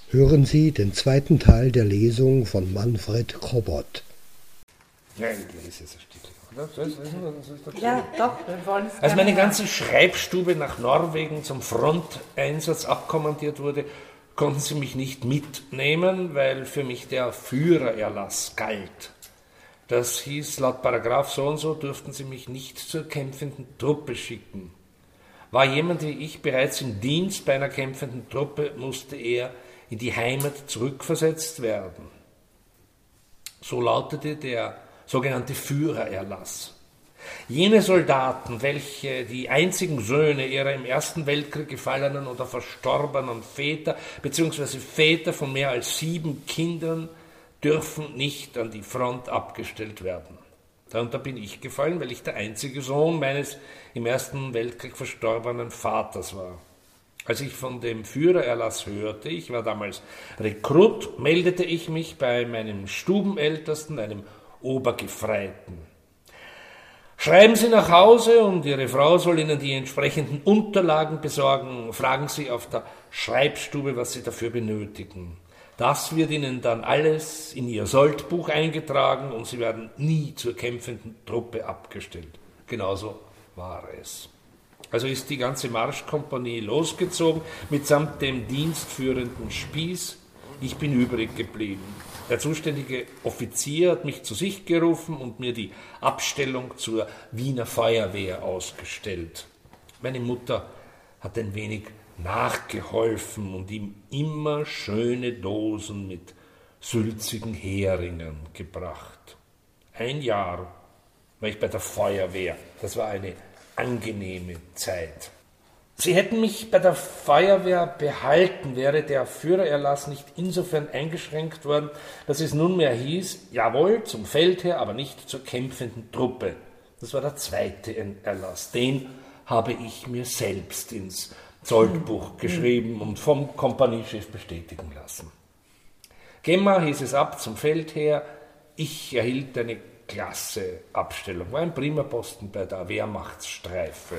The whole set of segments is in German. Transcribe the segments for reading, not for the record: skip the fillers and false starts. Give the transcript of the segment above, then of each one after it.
Hören Sie den zweiten Teil der Lesung von Manfred Kobot. Ja, ich lese jetzt ein Stück. Ja, doch, wir wollen es. Als meine ganze Schreibstube nach Norwegen zum Fronteinsatz abkommandiert wurde, konnten sie mich nicht mitnehmen, weil für mich der Führererlass galt. Das hieß, laut Paragraph so und so durften sie mich nicht zur kämpfenden Truppe schicken. War jemand wie ich bereits im Dienst bei einer kämpfenden Truppe, musste er in die Heimat zurückversetzt werden. So lautete der sogenannte Führererlass. Jene Soldaten, welche die einzigen Söhne ihrer im Ersten Weltkrieg gefallenen oder verstorbenen Väter bzw. Väter von mehr als 7 Kindern, dürfen nicht an die Front abgestellt werden. Darunter bin ich gefallen, weil ich der einzige Sohn meines im Ersten Weltkrieg verstorbenen Vaters war. Als ich von dem Führererlass hörte, ich war damals Rekrut, meldete ich mich bei meinem Stubenältesten, einem Obergefreiten. Schreiben Sie nach Hause und Ihre Frau soll Ihnen die entsprechenden Unterlagen besorgen. Fragen Sie auf der Schreibstube, was Sie dafür benötigen. Das wird Ihnen dann alles in Ihr Soldbuch eingetragen und Sie werden nie zur kämpfenden Truppe abgestellt. Genauso war es. Also ist die ganze Marschkompanie losgezogen, mitsamt dem dienstführenden Spieß. Ich bin übrig geblieben. Der zuständige Offizier hat mich zu sich gerufen und mir die Abstellung zur Wiener Feuerwehr ausgestellt. Meine Mutter hat ein wenig nachgeholfen und ihm immer schöne Dosen mit sülzigen Heringen gebracht. 1 Jahr war ich bei der Feuerwehr. Das war eine angenehme Zeit. Sie hätten mich bei der Feuerwehr behalten, wäre der Führererlass nicht insofern eingeschränkt worden, dass es nunmehr hieß, jawohl, zum Feldherr, aber nicht zur kämpfenden Truppe. Das war der zweite Erlass. Den habe ich mir selbst ins Soldbuch geschrieben und vom Kompaniechef bestätigen lassen. Gemma hieß es ab zum Feldherr. Ich erhielt eine klasse Abstellung, war ein prima Posten bei der Wehrmachtsstreife.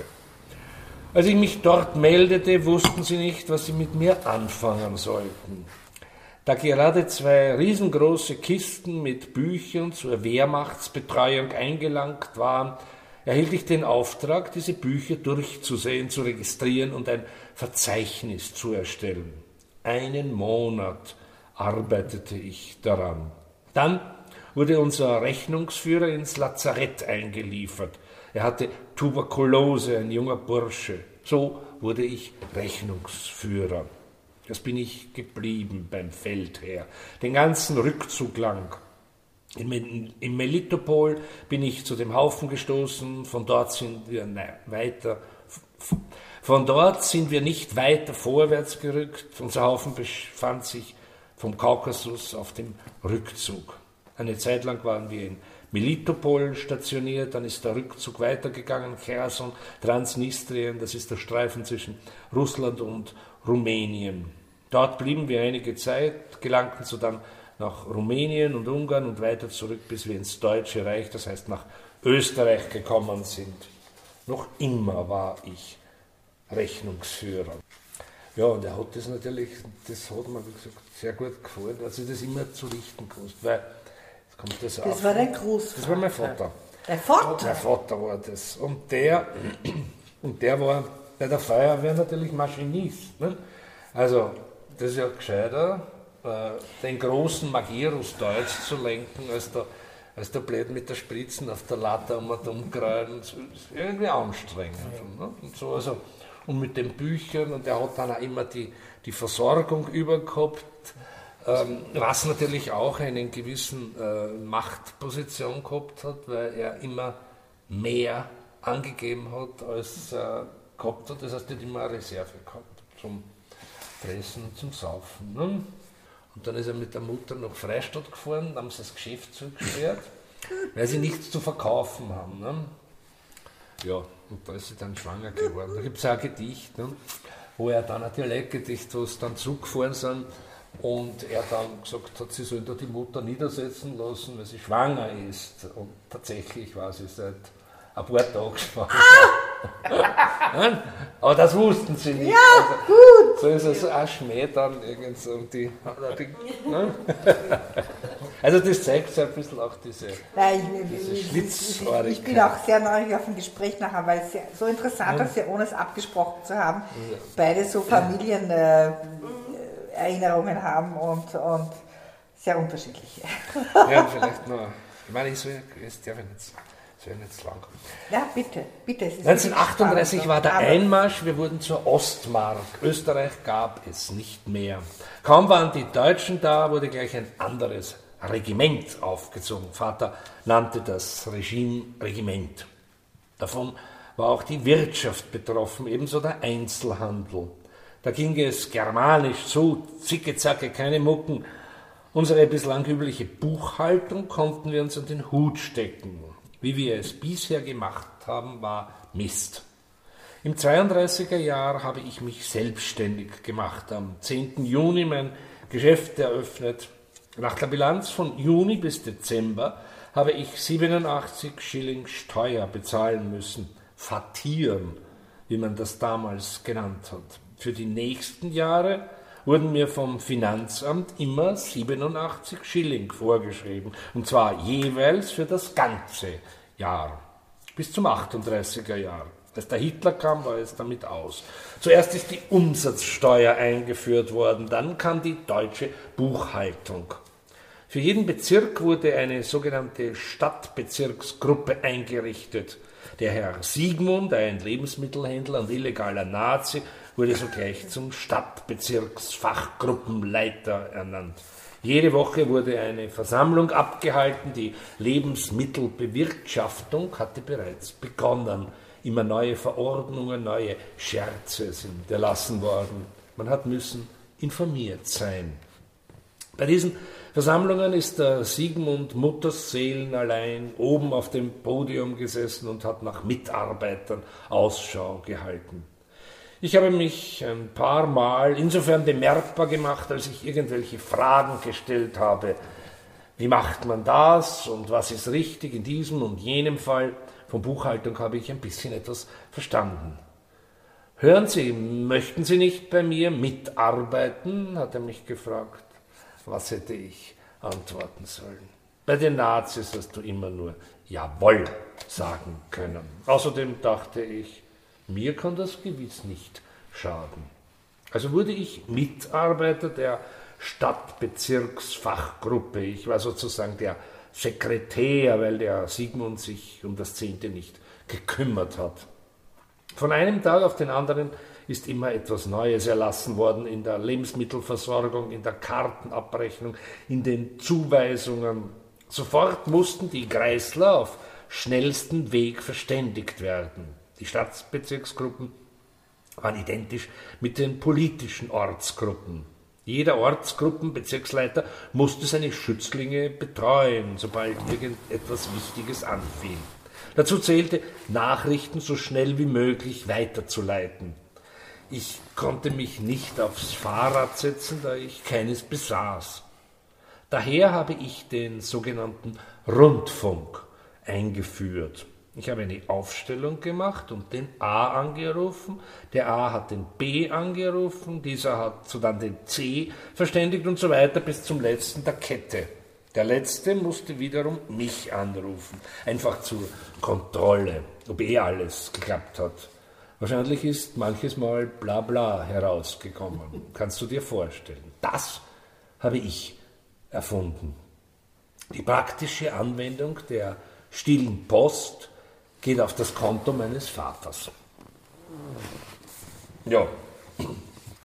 Als ich mich dort meldete, wussten sie nicht, was sie mit mir anfangen sollten. Da gerade 2 riesengroße Kisten mit Büchern zur Wehrmachtsbetreuung eingelangt waren, erhielt ich den Auftrag, diese Bücher durchzusehen, zu registrieren und ein Verzeichnis zu erstellen. 1 Monat arbeitete ich daran. Dann wurde unser Rechnungsführer ins Lazarett eingeliefert. Er hatte Tuberkulose, ein junger Bursche. So wurde ich Rechnungsführer. Das bin ich geblieben beim Feldherr, den ganzen Rückzug lang. In Melitopol bin ich zu dem Haufen gestoßen, von dort sind wir nicht weiter vorwärts gerückt. Unser Haufen befand sich vom Kaukasus auf dem Rückzug. Eine Zeit lang waren wir in Melitopol stationiert, dann ist der Rückzug weitergegangen, Cherson, Transnistrien, das ist der Streifen zwischen Russland und Rumänien. Dort blieben wir einige Zeit, gelangten so dann nach Rumänien und Ungarn und weiter zurück, bis wir ins Deutsche Reich, das heißt nach Österreich gekommen sind. Noch immer war ich Rechnungsführer. Ja, und er hat das natürlich, das hat mir, wie gesagt, sehr gut gefallen, dass ich das immer zu richten konnte, weil das war dein Großvater. Das war mein Vater. Der Vater? Mein Vater war das. Und der war bei der Feuerwehr natürlich Maschinist. Ne? Also, das ist ja gescheiter, den großen Magirus Deutsch zu lenken, als der blöd mit der Spritzen auf der Latte und umgreifen. Das ist irgendwie anstrengend. Ne? Und so, also, und mit den Büchern, und er hat dann auch immer die Versorgung übergehabt. Was natürlich auch einen gewissen Machtposition gehabt hat, weil er immer mehr angegeben hat, als er gehabt hat. Das heißt, er hat immer eine Reserve gehabt zum Fressen und zum Saufen. Ne? Und dann ist er mit der Mutter nach Freistadt gefahren, haben sie das Geschäft zugesperrt, weil sie nichts zu verkaufen haben. Ne? Ja, und da ist sie dann schwanger geworden. Da gibt es auch ein Gedicht, ne? Wo er dann ein Dialektgedicht, wo sie dann zurückgefahren sind, und er dann gesagt hat, sie soll da die Mutter niedersetzen lassen, weil sie schwanger ist. Und tatsächlich war sie seit ein paar Tagen schwanger. Aber das wussten sie nicht. Ja, gut. So ist es auch Schmäh dann irgend so um die ne? Also das zeigt so ein bisschen auch diese Schlitzohrigkeit. Ich bin auch sehr neugierig auf ein Gespräch nachher, weil es so interessant ist, ja, ohne es abgesprochen zu haben, beide so Familienerinnerungen haben und sehr unterschiedliche. Ja, vielleicht noch, ich meine, es wäre nicht lang. Ja, bitte. Es ist 1938 war der Einmarsch, wir wurden zur Ostmark. Österreich gab es nicht mehr. Kaum waren die Deutschen da, wurde gleich ein anderes Regiment aufgezogen. Vater nannte das Regime Regiment. Davon war auch die Wirtschaft betroffen, ebenso der Einzelhandel. Da ging es germanisch zu, zicke, zacke, keine Mucken. Unsere bislang übliche Buchhaltung konnten wir uns an den Hut stecken. Wie wir es bisher gemacht haben, war Mist. Im 32er Jahr habe ich mich selbstständig gemacht, am 10. Juni mein Geschäft eröffnet. Nach der Bilanz von Juni bis Dezember habe ich 87 Schilling Steuer bezahlen müssen. Fattieren, wie man das damals genannt hat. Für die nächsten Jahre wurden mir vom Finanzamt immer 87 Schilling vorgeschrieben, und zwar jeweils für das ganze Jahr, bis zum 38er Jahr. Als der Hitler kam, war es damit aus. Zuerst ist die Umsatzsteuer eingeführt worden, dann kam die deutsche Buchhaltung. Für jeden Bezirk wurde eine sogenannte Stadtbezirksgruppe eingerichtet. Der Herr Siegmund, ein Lebensmittelhändler und illegaler Nazi, wurde sogleich zum Stadtbezirksfachgruppenleiter ernannt. Jede Woche wurde eine Versammlung abgehalten, die Lebensmittelbewirtschaftung hatte bereits begonnen. Immer neue Verordnungen, neue Scherze sind erlassen worden. Man hat müssen informiert sein. Bei diesen Versammlungen ist der Siegmund Mutterseelen allein oben auf dem Podium gesessen und hat nach Mitarbeitern Ausschau gehalten. Ich habe mich ein paar Mal insofern bemerkbar gemacht, als ich irgendwelche Fragen gestellt habe. Wie macht man das und was ist richtig in diesem und jenem Fall? Von Buchhaltung habe ich ein bisschen etwas verstanden. Hören Sie, möchten Sie nicht bei mir mitarbeiten? Hat er mich gefragt. Was hätte ich antworten sollen? Bei den Nazis hast du immer nur Jawohl sagen können. Außerdem dachte ich, mir kann das gewiss nicht schaden. Also wurde ich Mitarbeiter der Stadtbezirksfachgruppe. Ich war sozusagen der Sekretär, weil der Siegmund sich um das 10. nicht gekümmert hat. Von einem Tag auf den anderen ist immer etwas Neues erlassen worden in der Lebensmittelversorgung, in der Kartenabrechnung, in den Zuweisungen. Sofort mussten die Kreisler auf schnellsten Weg verständigt werden. Die Stadtbezirksgruppen waren identisch mit den politischen Ortsgruppen. Jeder Ortsgruppenbezirksleiter musste seine Schützlinge betreuen, sobald irgendetwas Wichtiges anfiel. Dazu zählte, Nachrichten so schnell wie möglich weiterzuleiten. Ich konnte mich nicht aufs Fahrrad setzen, da ich keines besaß. Daher habe ich den sogenannten Rundfunk eingeführt. Ich habe eine Aufstellung gemacht und den A angerufen, der A hat den B angerufen, dieser hat sodann den C verständigt und so weiter bis zum letzten der Kette. Der letzte musste wiederum mich anrufen, einfach zur Kontrolle, ob alles geklappt hat. Wahrscheinlich ist manches Mal Blabla herausgekommen, kannst du dir vorstellen. Das habe ich erfunden. Die praktische Anwendung der stillen Post geht auf das Konto meines Vaters. Ja.